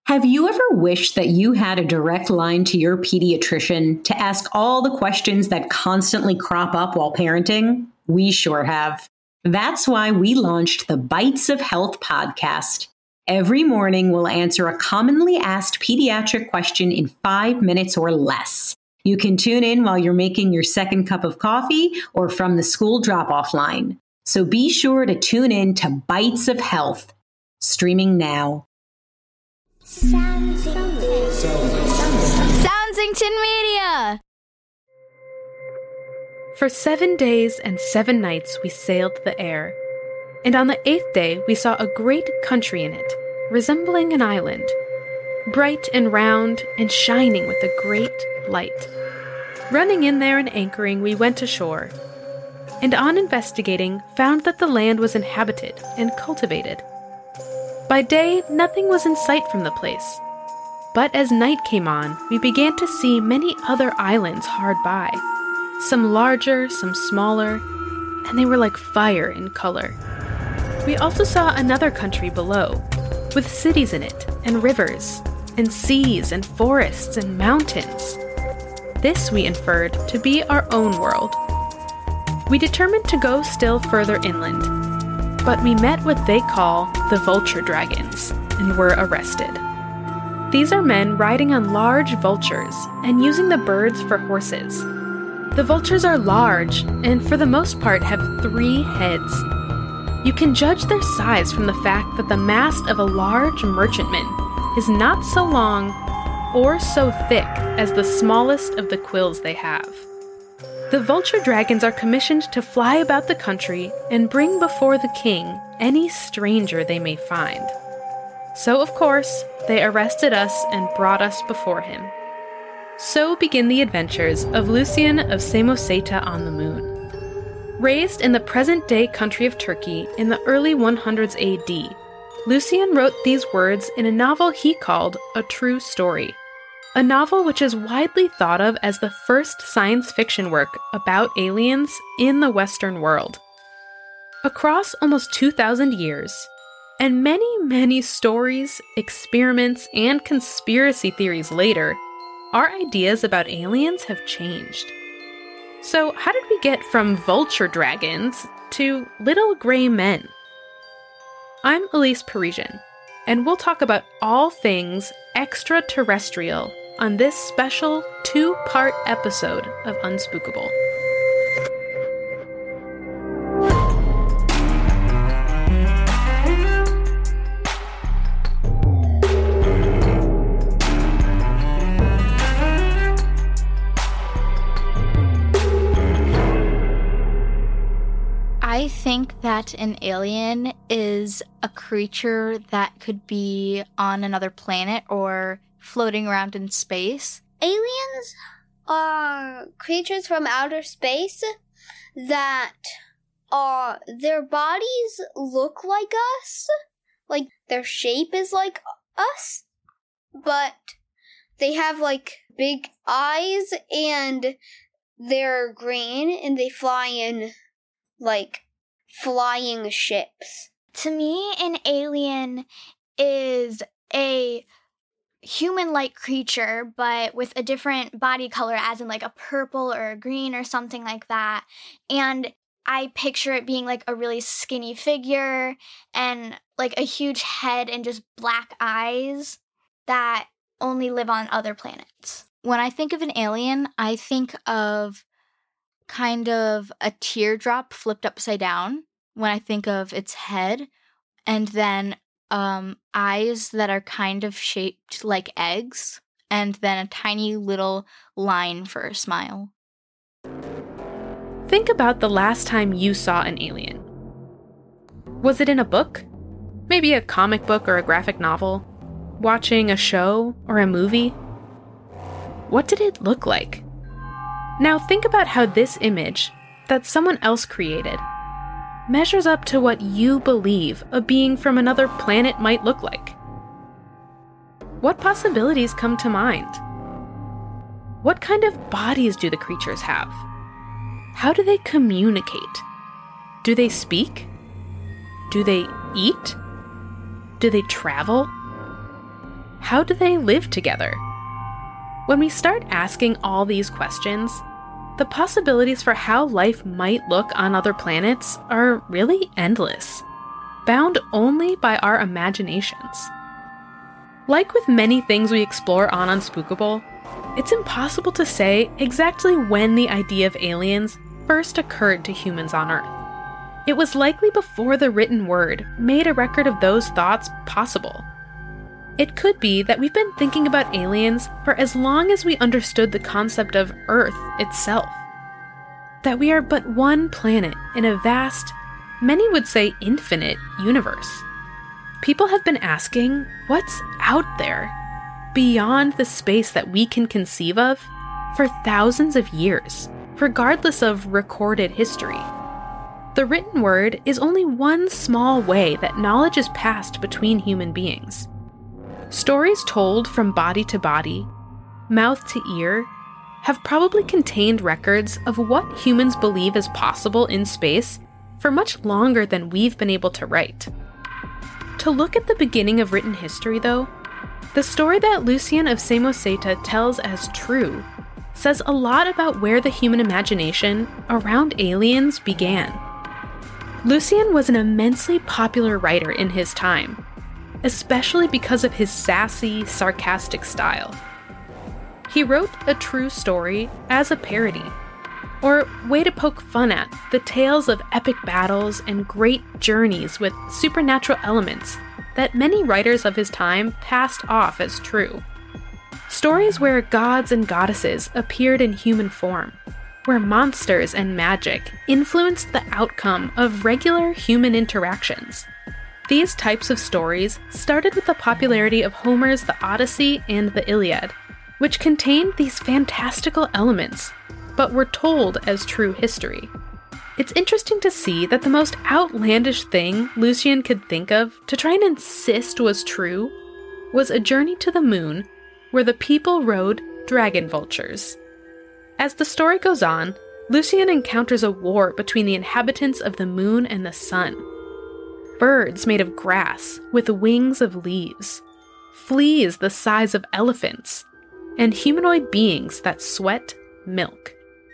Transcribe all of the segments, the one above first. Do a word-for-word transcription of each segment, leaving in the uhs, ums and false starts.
Have you ever wished that you had a direct line to your pediatrician to ask all the questions that constantly crop up while parenting? We sure have. That's why we launched the Bites of Health podcast. Every morning, we'll answer a commonly asked pediatric question in five minutes or less. You can tune in while you're making your second cup of coffee or from the school drop-off line. So be sure to tune in to Bites of Health, streaming now. Soundsington. Soundsington Media! For seven days and seven nights we sailed the air, and on the eighth day we saw a great country in it, resembling an island, bright and round and shining with a great light. Running in there and anchoring, we went ashore, and on investigating, found that the land was inhabited and cultivated. By day, nothing was in sight from the place, but as night came on, we began to see many other islands hard by, some larger, some smaller, and they were like fire in color. We also saw another country below, with cities in it, and rivers, and seas, and forests, and mountains. This we inferred to be our own world. We determined to go still further inland, but we met what they call the vulture dragons, and were arrested. These are men riding on large vultures and using the birds for horses. The vultures are large, and for the most part have three heads. You can judge their size from the fact that the mast of a large merchantman is not so long or so thick as the smallest of the quills they have. The vulture dragons are commissioned to fly about the country and bring before the king any stranger they may find. So, of course, they arrested us and brought us before him. So begin the adventures of Lucian of Samosata on the Moon. Raised in the present-day country of Turkey in the early one hundreds A D, Lucian wrote these words in a novel he called A True Story, a novel which is widely thought of as the first science fiction work about aliens in the Western world. Across almost two thousand years, and many, many stories, experiments, and conspiracy theories later, our ideas about aliens have changed. So how did we get from vulture dragons to little gray men? I'm Elise Parisian, and we'll talk about all things extraterrestrial on this special two-part episode of Unspookable. I think that an alien is a creature that could be on another planet or floating around in space. Aliens are creatures from outer space that are, their bodies look like us, like their shape is like us, but they have like big eyes and they're green and they fly in like flying ships. To me, an alien is a human-like creature, but with a different body color, as in like a purple or a green or something like that. And I picture it being like a really skinny figure and like a huge head and just black eyes that only live on other planets. When I think of an alien, I think of kind of a teardrop flipped upside down when I think of its head, and then um, eyes that are kind of shaped like eggs, and then a tiny little line for a smile. Think about the last time you saw an alien. Was it in a book? Maybe a comic book or a graphic novel? Watching a show or a movie? What did it look like? Now think about how this image, that someone else created, measures up to what you believe a being from another planet might look like. What possibilities come to mind? What kind of bodies do the creatures have? How do they communicate? Do they speak? Do they eat? Do they travel? how do they live together? When we start asking all these questions, the possibilities for how life might look on other planets are really endless, bound only by our imaginations. Like with many things we explore on Unspookable, it's impossible to say exactly when the idea of aliens first occurred to humans on Earth. It was likely before the written word made a record of those thoughts possible. It could be that we've been thinking about aliens for as long as we understood the concept of Earth itself. That we are but one planet in a vast, many would say infinite, universe. People have been asking, what's out there, beyond the space that we can conceive of, for thousands of years, regardless of recorded history. The written word is only one small way that knowledge is passed between human beings. Stories told from body to body, mouth to ear, have probably contained records of what humans believe is possible in space for much longer than we've been able to write. To look at the beginning of written history, though, the story that Lucian of Samosata tells as true says a lot about where the human imagination around aliens began. Lucian was an immensely popular writer in his time, especially because of his sassy, sarcastic style. He wrote a true story as a parody, or way to poke fun at the tales of epic battles and great journeys with supernatural elements that many writers of his time passed off as true. Stories where gods and goddesses appeared in human form, where monsters and magic influenced the outcome of regular human interactions. These types of stories started with the popularity of Homer's The Odyssey and the Iliad, which contained these fantastical elements, but were told as true history. It's interesting to see that the most outlandish thing Lucian could think of to try and insist was true was a journey to the moon where the people rode dragon vultures. As the story goes on, Lucian encounters a war between the inhabitants of the moon and the sun. Birds made of grass with wings of leaves, fleas the size of elephants, and humanoid beings that sweat milk.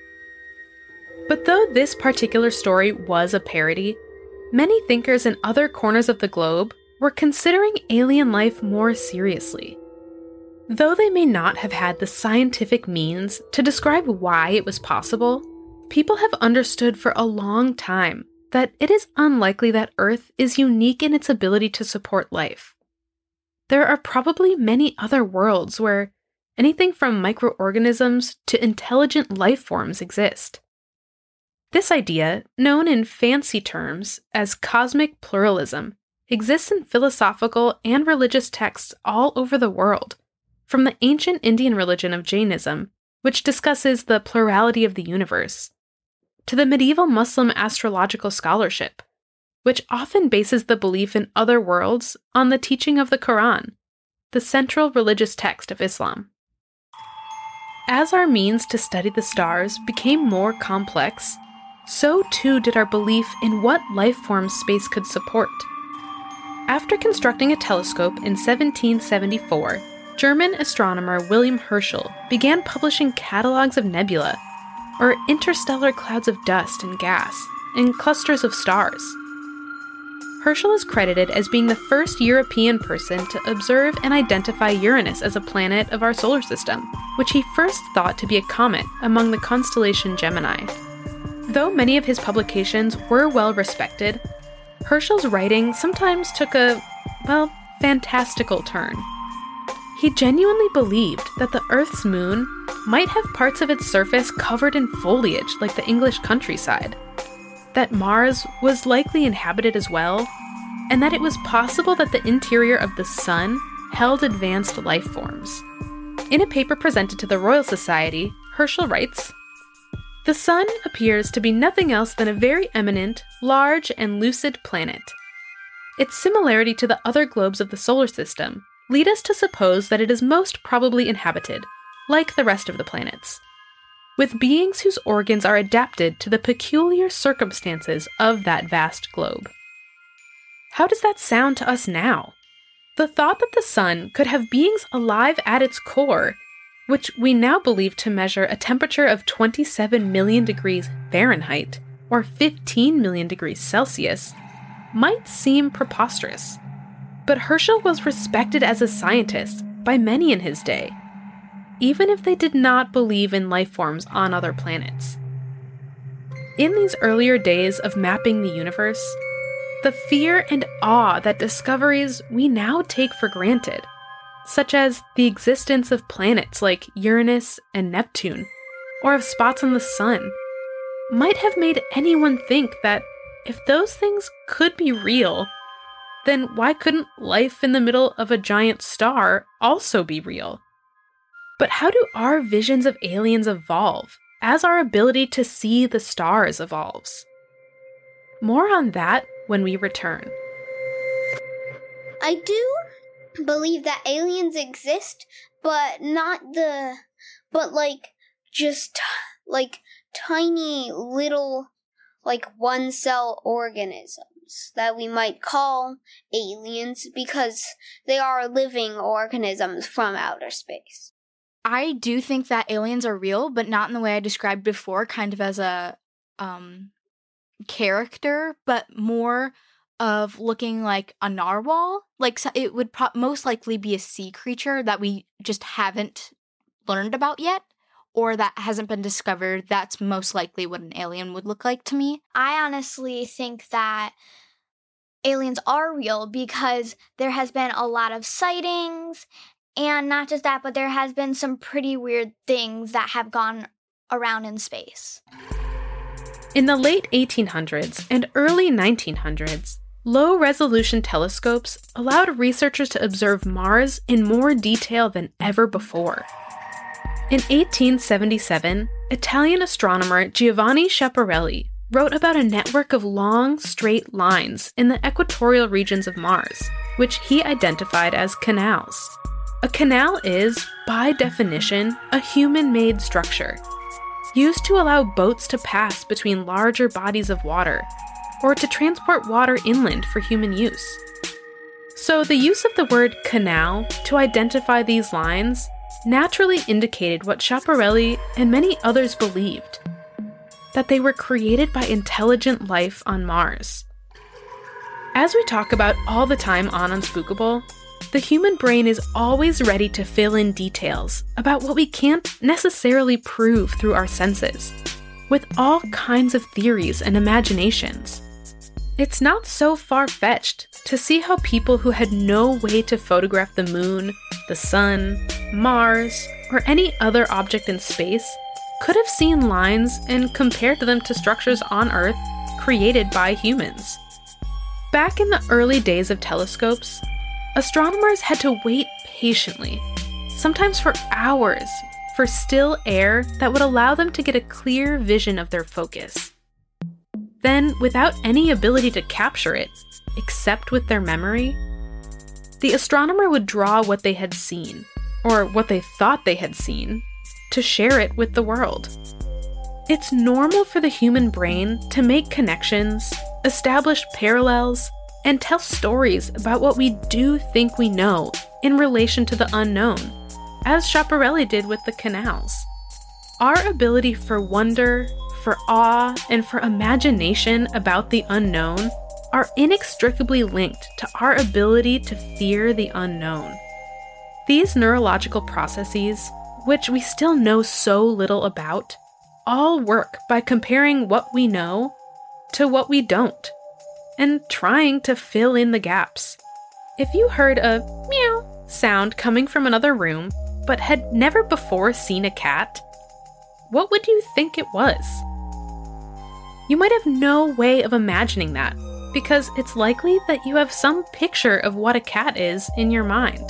But though this particular story was a parody, many thinkers in other corners of the globe were considering alien life more seriously. Though they may not have had the scientific means to describe why it was possible, people have understood for a long time that it is unlikely that Earth is unique in its ability to support life. There are probably many other worlds where anything from microorganisms to intelligent life forms exist. This idea, known in fancy terms as cosmic pluralism, exists in philosophical and religious texts all over the world, from the ancient Indian religion of Jainism, which discusses the plurality of the universe, to the medieval Muslim astrological scholarship, which often bases the belief in other worlds on the teaching of the Quran, the central religious text of Islam. As our means to study the stars became more complex, so too did our belief in what life forms space could support. After constructing a telescope in seventeen seventy-four, German astronomer William Herschel began publishing catalogs of nebula, or interstellar clouds of dust and gas, and clusters of stars. Herschel is credited as being the first European person to observe and identify Uranus as a planet of our solar system, which he first thought to be a comet among the constellation Gemini. Though many of his publications were well respected, Herschel's writing sometimes took a, well, fantastical turn. He genuinely believed that the Earth's moon might have parts of its surface covered in foliage like the English countryside, that Mars was likely inhabited as well, and that it was possible that the interior of the Sun held advanced life forms. In a paper presented to the Royal Society, Herschel writes, "The Sun appears to be nothing else than a very eminent, large, and lucid planet. Its similarity to the other globes of the solar system lead us to suppose that it is most probably inhabited, like the rest of the planets, with beings whose organs are adapted to the peculiar circumstances of that vast globe." How does that sound to us now? The thought that the sun could have beings alive at its core, which we now believe to measure a temperature of twenty-seven million degrees Fahrenheit, or fifteen million degrees Celsius, might seem preposterous. But Herschel was respected as a scientist by many in his day, even if they did not believe in life forms on other planets. In these earlier days of mapping the universe, the fear and awe that discoveries we now take for granted, such as the existence of planets like Uranus and Neptune, or of spots on the sun, might have made anyone think that if those things could be real, then why couldn't life in the middle of a giant star also be real? But how do our visions of aliens evolve as our ability to see the stars evolves? More on that when we return. I do believe that aliens exist, but not the, but like, just like tiny little, like one cell organisms that we might call aliens because they are living organisms from outer space. I do think that aliens are real, but not in the way I described before, kind of as a um, character, but more of looking like a narwhal. Like so it would pro- most likely be a sea creature that we just haven't learned about yet, or that hasn't been discovered. That's most likely what an alien would look like to me. I honestly think that aliens are real because there has been a lot of sightings. And not just that, but there has been some pretty weird things that have gone around in space. In the late eighteen hundreds and early nineteen hundreds, low-resolution telescopes allowed researchers to observe Mars in more detail than ever before. In eighteen seventy-seven, Italian astronomer Giovanni Schiaparelli wrote about a network of long, straight lines in the equatorial regions of Mars, which he identified as canals. A canal is, by definition, a human-made structure, used to allow boats to pass between larger bodies of water, or to transport water inland for human use. So the use of the word canal to identify these lines naturally indicated what Schiaparelli and many others believed, that they were created by intelligent life on Mars. As we talk about all the time on Unspookable, the human brain is always ready to fill in details about what we can't necessarily prove through our senses, with all kinds of theories and imaginations. It's not so far-fetched to see how people who had no way to photograph the moon, the sun, Mars, or any other object in space could have seen lines and compared them to structures on Earth created by humans. Back in the early days of telescopes, astronomers had to wait patiently, sometimes for hours, for still air that would allow them to get a clear vision of their focus. Then, without any ability to capture it, except with their memory, the astronomer would draw what they had seen, or what they thought they had seen, to share it with the world. It's normal for the human brain to make connections, establish parallels, and tell stories about what we do think we know in relation to the unknown, as Schiaparelli did with the canals. Our ability for wonder, for awe, and for imagination about the unknown are inextricably linked to our ability to fear the unknown. These neurological processes, which we still know so little about, all work by comparing what we know to what we don't, and trying to fill in the gaps. If you heard a meow sound coming from another room, but had never before seen a cat, what would you think it was? You might have no way of imagining that, because it's likely that you have some picture of what a cat is in your mind.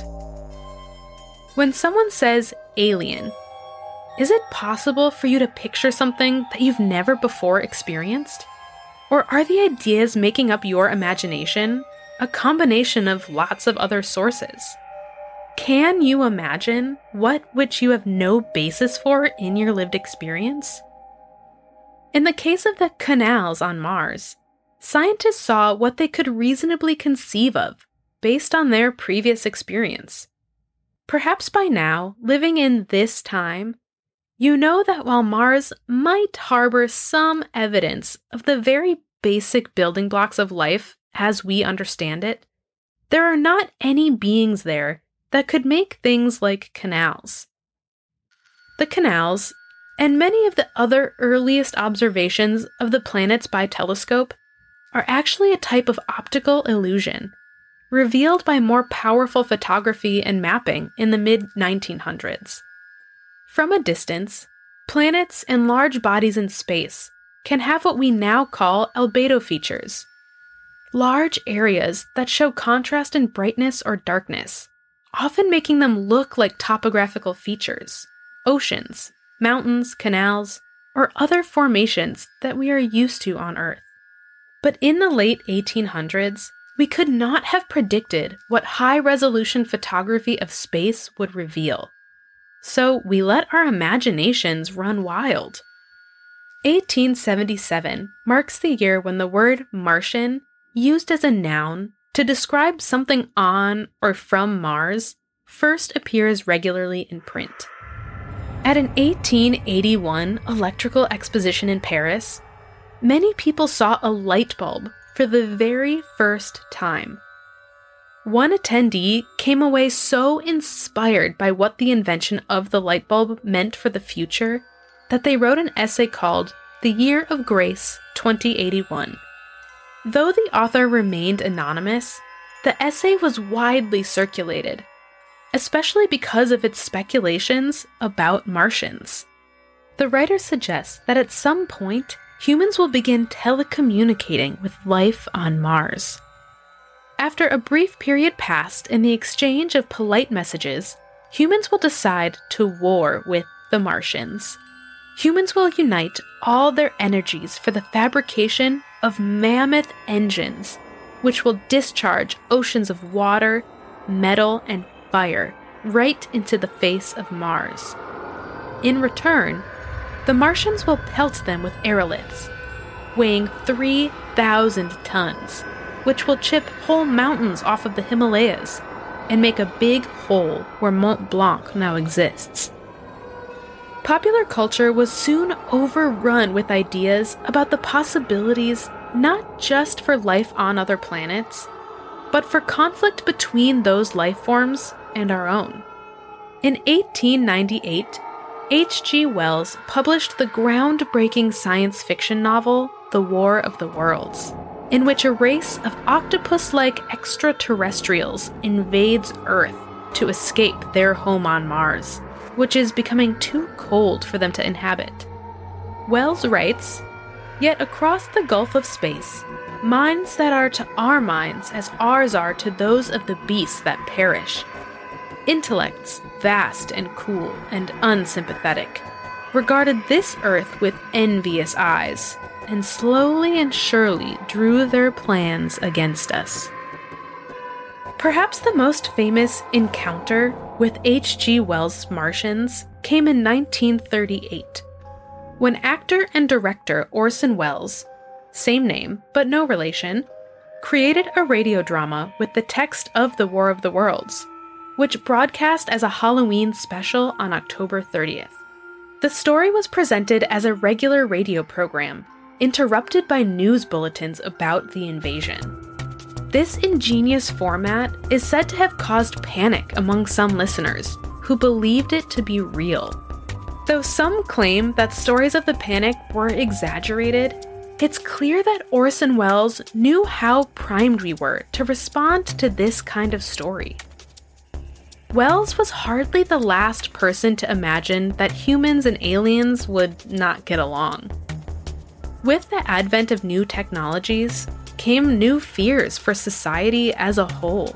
When someone says alien, is it possible for you to picture something that you've never before experienced? Or are the ideas making up your imagination a combination of lots of other sources? Can you imagine what which you have no basis for in your lived experience? In the case of the canals on Mars, scientists saw what they could reasonably conceive of based on their previous experience. Perhaps by now, living in this time, you know that while Mars might harbor some evidence of the very basic building blocks of life as we understand it, there are not any beings there that could make things like canals. The canals, and many of the other earliest observations of the planets by telescope, are actually a type of optical illusion, revealed by more powerful photography and mapping in the mid nineteen hundreds. From a distance, planets and large bodies in space can have what we now call albedo features, large areas that show contrast in brightness or darkness, often making them look like topographical features, oceans, mountains, canals, or other formations that we are used to on Earth. But in the late eighteen hundreds, we could not have predicted what high-resolution photography of space would reveal. So we let our imaginations run wild. eighteen seventy-seven marks the year when the word Martian, used as a noun to describe something on or from Mars, first appears regularly in print. At an eighteen eighty-one electrical exposition in Paris, many people saw a light bulb for the very first time. One attendee came away so inspired by what the invention of the light bulb meant for the future that they wrote an essay called The Year of Grace twenty eighty-one. Though the author remained anonymous, the essay was widely circulated, especially because of its speculations about Martians. The writer suggests that at some point, humans will begin telecommunicating with life on Mars. After a brief period passed in the exchange of polite messages, humans will decide to war with the Martians. Humans will unite all their energies for the fabrication of mammoth engines, which will discharge oceans of water, metal, and fire right into the face of Mars. In return, the Martians will pelt them with aeroliths, weighing three thousand tons, which will chip whole mountains off of the Himalayas and make a big hole where Mont Blanc now exists. Popular culture was soon overrun with ideas about the possibilities not just for life on other planets, but for conflict between those life forms and our own. In eighteen ninety-eight, H G Wells published the groundbreaking science fiction novel, The War of the Worlds, in which a race of octopus-like extraterrestrials invades Earth to escape their home on Mars, which is becoming too cold for them to inhabit. Wells writes, "Yet across the gulf of space, minds that are to our minds as ours are to those of the beasts that perish, intellects vast and cool and unsympathetic, regarded this earth with envious eyes, and slowly and surely drew their plans against us." Perhaps the most famous encounter with H G Wells' Martians came in nineteen thirty-eight, when actor and director Orson Welles, same name but no relation, created a radio drama with the text of The War of the Worlds, which broadcast as a Halloween special on October thirtieth. The story was presented as a regular radio program, interrupted by news bulletins about the invasion. This ingenious format is said to have caused panic among some listeners who believed it to be real. Though some claim that stories of the panic were exaggerated, it's clear that Orson Welles knew how primed we were to respond to this kind of story. Welles was hardly the last person to imagine that humans and aliens would not get along. With the advent of new technologies came new fears for society as a whole.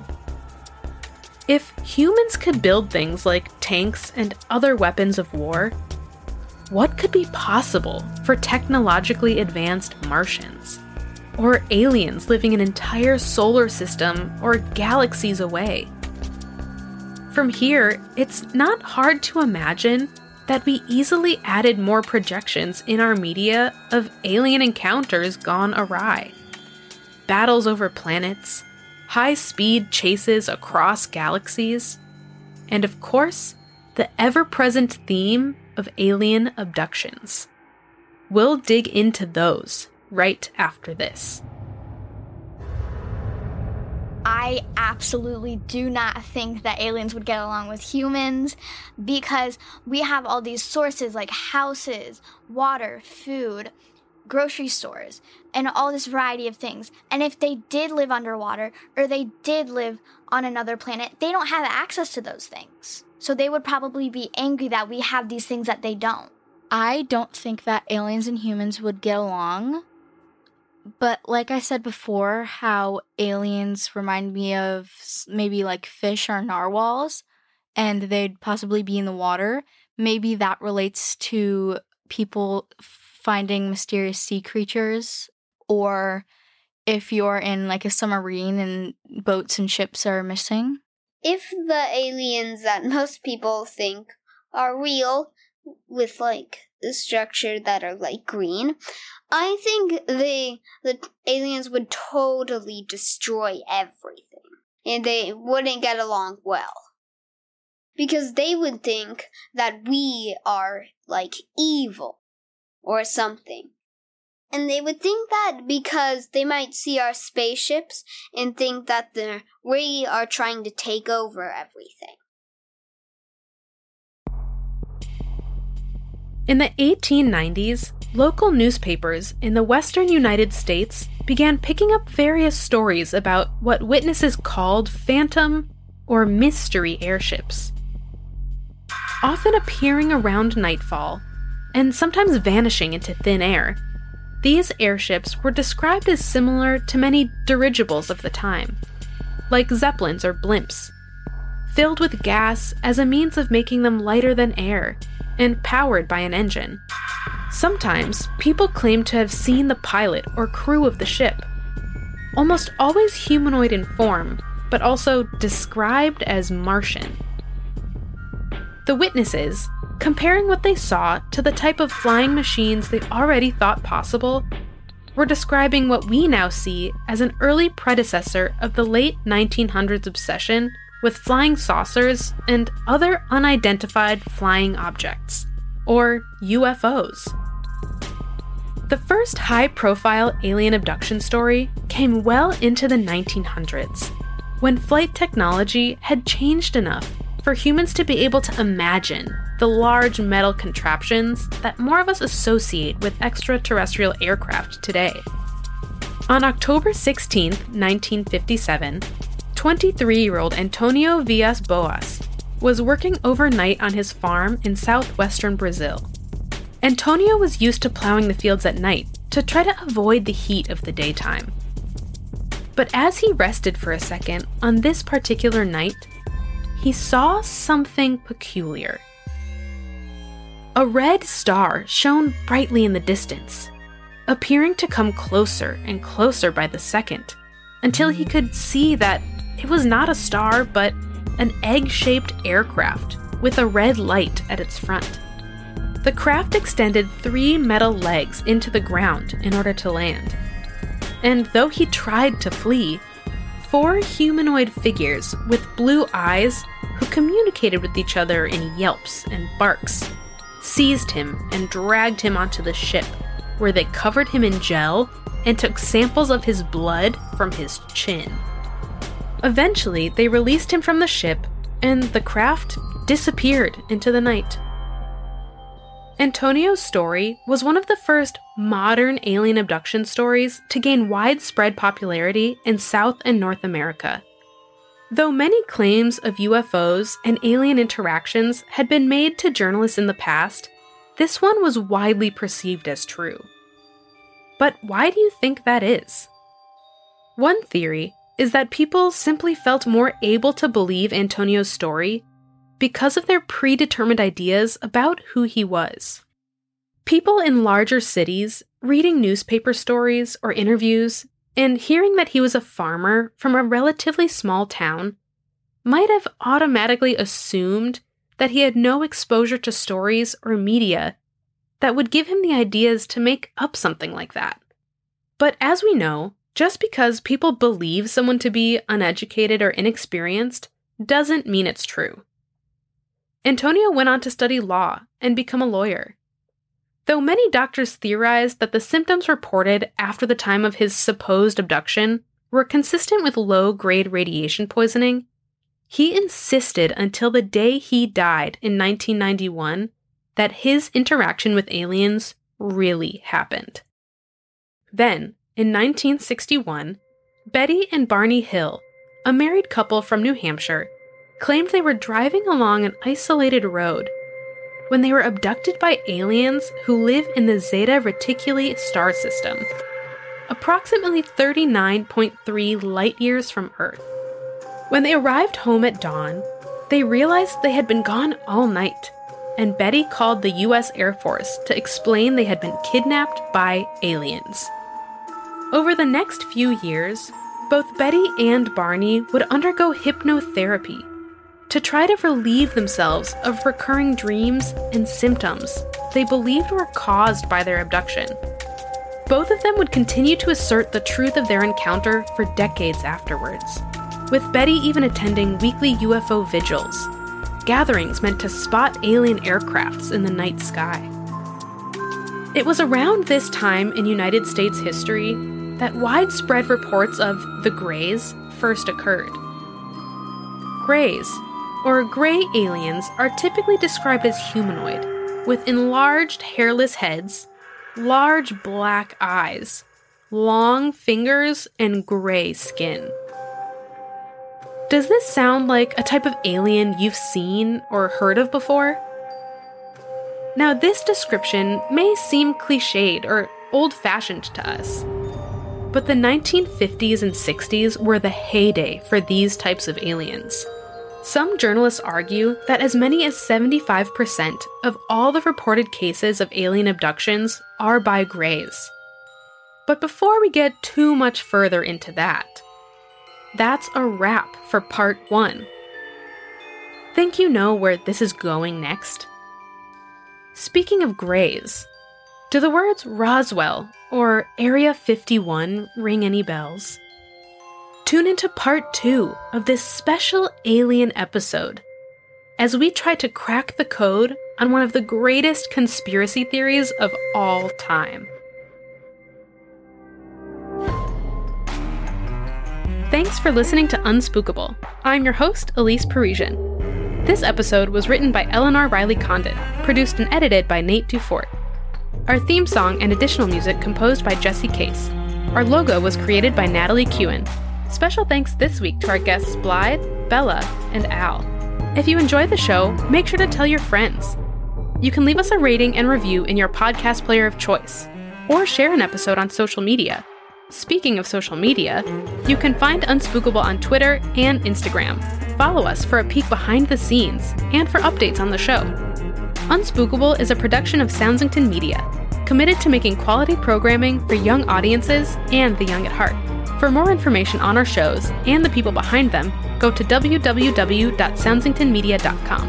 If humans could build things like tanks and other weapons of war, what could be possible for technologically advanced Martians? Or aliens living an entire solar system or galaxies away? From here, it's not hard to imagine that we easily added more projections in our media of alien encounters gone awry. Battles over planets, high-speed chases across galaxies, and of course, the ever-present theme of alien abductions. We'll dig into those right after this. I absolutely do not think that aliens would get along with humans because we have all these sources like houses, water, food, grocery stores, and all this variety of things. And if they did live underwater or they did live on another planet, they don't have access to those things. So they would probably be angry that we have these things that they don't. I don't think that aliens and humans would get along. But like I said before, how aliens remind me of maybe like fish or narwhals, and they'd possibly be in the water. Maybe that relates to people finding mysterious sea creatures, or if you're in like a submarine and boats and ships are missing. If the aliens that most people think are real, with like the structure that are like green, I think they the aliens would totally destroy everything, and they wouldn't get along well. Because they would think that we are like evil or something. And they would think that because they might see our spaceships and think that the we are trying to take over everything. In the eighteen nineties, local newspapers in the western United States began picking up various stories about what witnesses called phantom or mystery airships. Often appearing around nightfall, and sometimes vanishing into thin air, these airships were described as similar to many dirigibles of the time, like zeppelins or blimps, filled with gas as a means of making them lighter than air, and powered by an engine. Sometimes, people claim to have seen the pilot or crew of the ship, almost always humanoid in form, but also described as Martian. The witnesses, comparing what they saw to the type of flying machines they already thought possible, were describing what we now see as an early predecessor of the late nineteen hundreds obsession with flying saucers and other unidentified flying objects, or U F Os. The first high-profile alien abduction story came well into the nineteen hundreds, when flight technology had changed enough for humans to be able to imagine the large metal contraptions that more of us associate with extraterrestrial aircraft today. On October sixteenth, nineteen fifty-seven, twenty-three-year-old Antonio Villas-Boas was working overnight on his farm in southwestern Brazil. Antonio was used to plowing the fields at night to try to avoid the heat of the daytime. But as he rested for a second on this particular night, he saw something peculiar. A red star shone brightly in the distance, appearing to come closer and closer by the second, until he could see that it was not a star, but an egg-shaped aircraft with a red light at its front. The craft extended three metal legs into the ground in order to land. And though he tried to flee, four humanoid figures with blue eyes who communicated with each other in yelps and barks seized him and dragged him onto the ship, where they covered him in gel and took samples of his blood from his chin. Eventually, they released him from the ship, and the craft disappeared into the night. Antonio's story was one of the first modern alien abduction stories to gain widespread popularity in South and North America. Though many claims of U F Os and alien interactions had been made to journalists in the past, this one was widely perceived as true. But why do you think that is? One theory is that people simply felt more able to believe Antonio's story because of their predetermined ideas about who he was. People in larger cities, reading newspaper stories or interviews, and hearing that he was a farmer from a relatively small town, might have automatically assumed that he had no exposure to stories or media that would give him the ideas to make up something like that. But as we know, Just because people believe someone to be uneducated or inexperienced doesn't mean it's true. Antonio went on to study law and become a lawyer. Though many doctors theorized that the symptoms reported after the time of his supposed abduction were consistent with low-grade radiation poisoning, he insisted until the day he died in nineteen ninety-one that his interaction with aliens really happened. Then, in nineteen sixty-one, Betty and Barney Hill, a married couple from New Hampshire, claimed they were driving along an isolated road when they were abducted by aliens who live in the Zeta Reticuli star system, approximately thirty-nine point three light-years from Earth. When they arrived home at dawn, they realized they had been gone all night, and Betty called the U S Air Force to explain they had been kidnapped by aliens. Over the next few years, both Betty and Barney would undergo hypnotherapy to try to relieve themselves of recurring dreams and symptoms they believed were caused by their abduction. Both of them would continue to assert the truth of their encounter for decades afterwards, with Betty even attending weekly U F O vigils, gatherings meant to spot alien aircrafts in the night sky. It was around this time in United States history that widespread reports of the Greys first occurred. Greys, or gray aliens, are typically described as humanoid, with enlarged hairless heads, large black eyes, long fingers, and gray skin. Does this sound like a type of alien you've seen or heard of before? Now, this description may seem cliched or old-fashioned to us, but the nineteen fifties and sixties were the heyday for these types of aliens. Some journalists argue that as many as seventy-five percent of all the reported cases of alien abductions are by Greys. But before we get too much further into that, that's a wrap for part one. Think you know where this is going next? Speaking of Greys, do the words Roswell or Area fifty-one ring any bells? Tune into part two of this special alien episode as we try to crack the code on one of the greatest conspiracy theories of all time. Thanks for listening to Unspookable. I'm your host, Elise Parisian. This episode was written by Eleanor Riley Condit, produced and edited by Nate Dufort. Our theme song and additional music composed by Jesse Case. Our logo was created by Natalie Kewen. Special thanks this week to our guests Blythe, Bella, and Al. If you enjoy the show, make sure to tell your friends. You can leave us a rating and review in your podcast player of choice, or share an episode on social media. Speaking of social media, you can find Unspookable on Twitter and Instagram. Follow us for a peek behind the scenes and for updates on the show. Unspookable is a production of Soundsington Media, committed to making quality programming for young audiences and the young at heart. For more information on our shows and the people behind them, go to w w w dot soundsington media dot com.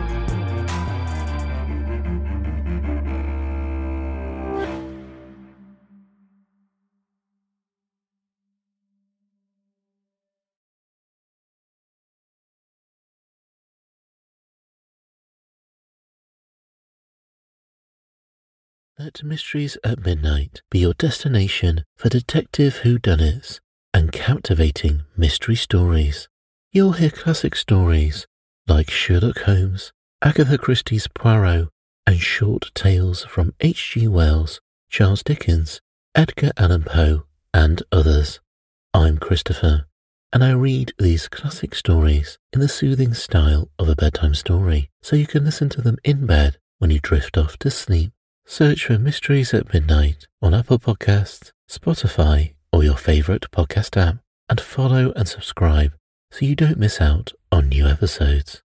Let Mysteries at Midnight be your destination for detective whodunits and captivating mystery stories. You'll hear classic stories like Sherlock Holmes, Agatha Christie's Poirot, and short tales from H G Wells, Charles Dickens, Edgar Allan Poe, and others. I'm Christopher, and I read these classic stories in the soothing style of a bedtime story, so you can listen to them in bed when you drift off to sleep. Search for Mysteries at Midnight on Apple Podcasts, Spotify, or your favourite podcast app, and follow and subscribe so you don't miss out on new episodes.